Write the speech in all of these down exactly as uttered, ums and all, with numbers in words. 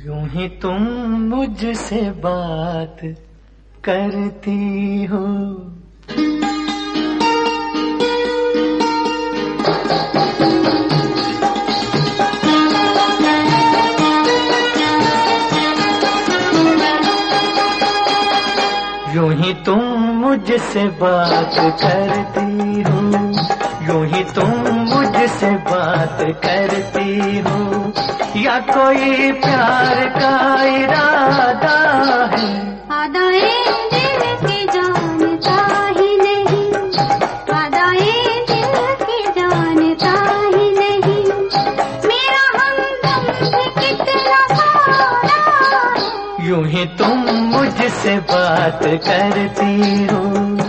यूं ही तुम मुझसे बात करती हो, यूं ही तुम मुझसे बात करती हो, यूं ही तुम मुझसे बात करती हो, या कोई प्यार का इरादा है? आदाए दिल की जानता ही नहीं, आदाए दिल की जानता ही नहीं, मेरा हमदम भी कितना सारा है। यूं ही तुम मुझसे बात करती हो,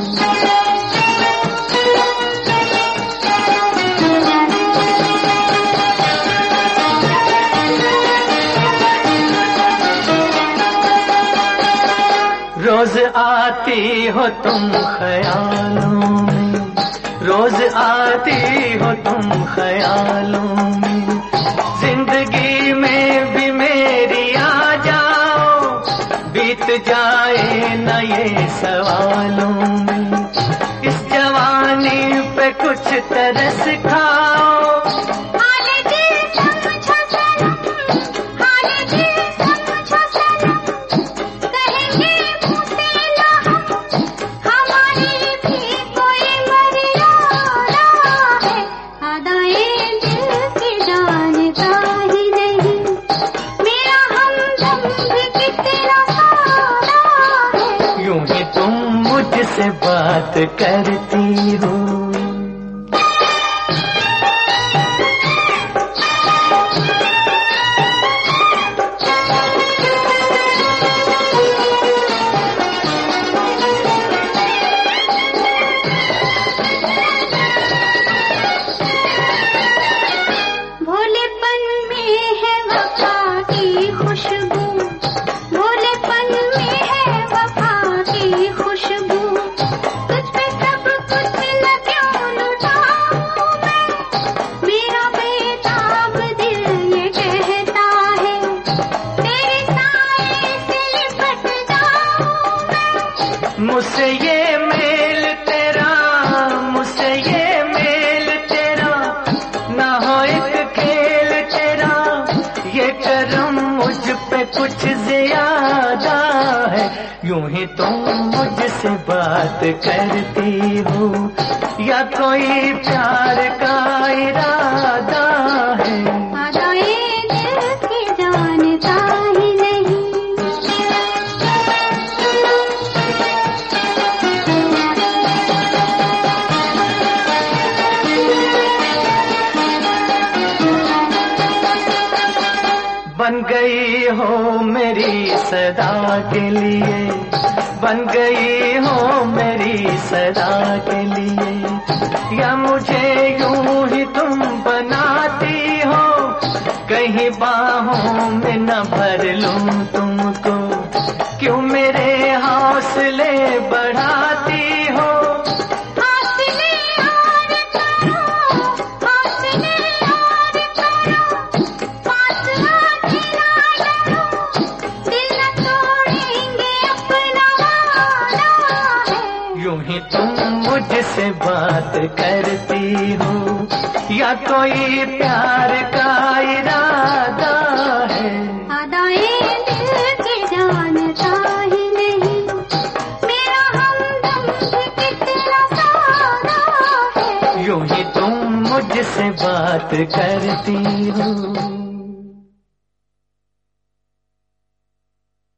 रोज आती हो तुम ख्यालों में, रोज आती हो तुम ख्यालों में, जिंदगी में भी मेरी आ जाओ, बीत जाए न ये सवालों में, इस जवानी पे कुछ तरस खाओ। मुझसे बात करती हो, भोलेपन में है वफा की खुशबू, भोलेपन में है वफा की खुशबू, तुझ पे सब कुछ न क्यों लुटाऊं मैं, मेरा बेताब दिल ये कहता है, तेरे साए से लिपट जाऊं मैं। मुझसे ये मेल तेरा, मुझसे ये मेल तेरा, ना हो एक खेल तेरा, ये करम मुझ पे कुछ ज्यादा है। यूं ही तुम मुझसे बात करती हो, या कोई प्यार का इरादा है? आदाए दिल की जानता ही नहीं, बन गई हो मेरी सदा के लिए, बन गई हो मेरी सदा के लिए, या मुझे यूं ही तुम बनाती हो, कहीं बाहों में न भर लूं तुमको, क्यों मेरे हौसले बढ़ाती हो? यूं ही तुम मुझसे बात करती हो, या कोई प्यार का इरादा है? आदाए दिल की जानता ही नहीं, मेरा हमदम भी कितना सारा है। यूं ही तुम मुझसे बात करती हो।